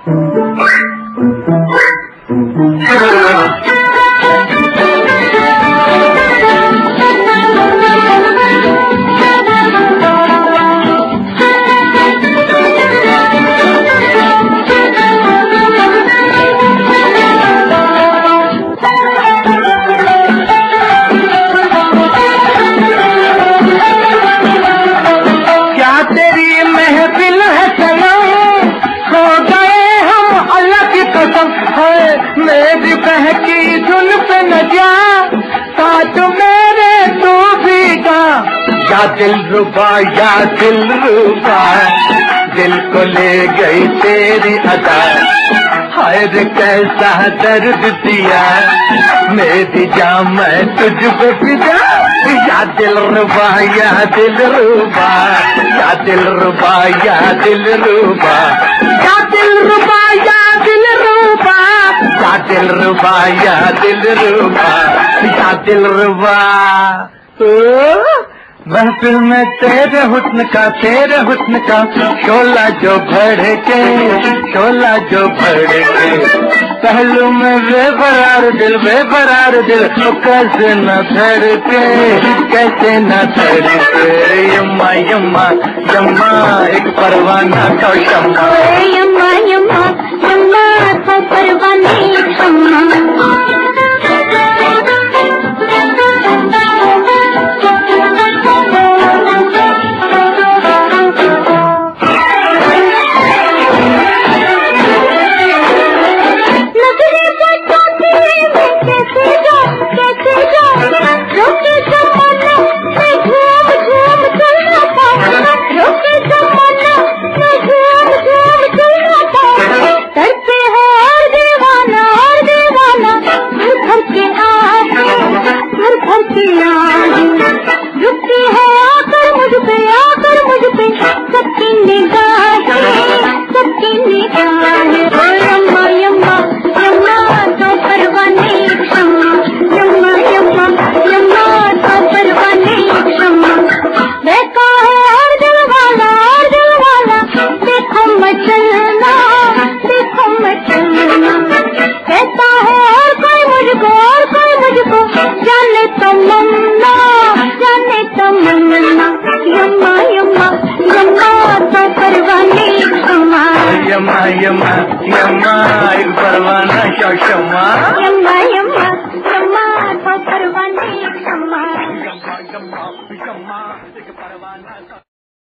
मेरी बहकी धुन पे न जा, साथ मेरे तू भी गा। या दिल रुबा या दिल रुबा, दिल को ले गई तेरी अदा। हाय रे कैसा दर्द दिया, मेरी जान मैं तुझ पे फिदा। या दिल रुबा या दिल रुबा, या दिल रुबा या दिल रुबा, या दिल रुबा या दिल रुबा, या दिल रुबा या दिल रुबा, या दिल रुबा। महफिल में तेरे हुस्न का शोला जो भड़के, शोला जो भड़के। पहलू में बेकरार दिल तो कैसे न धड़के, कैसे न धड़के। यम्मा यम्मा यम्मा एक परवाना तो शम्मा।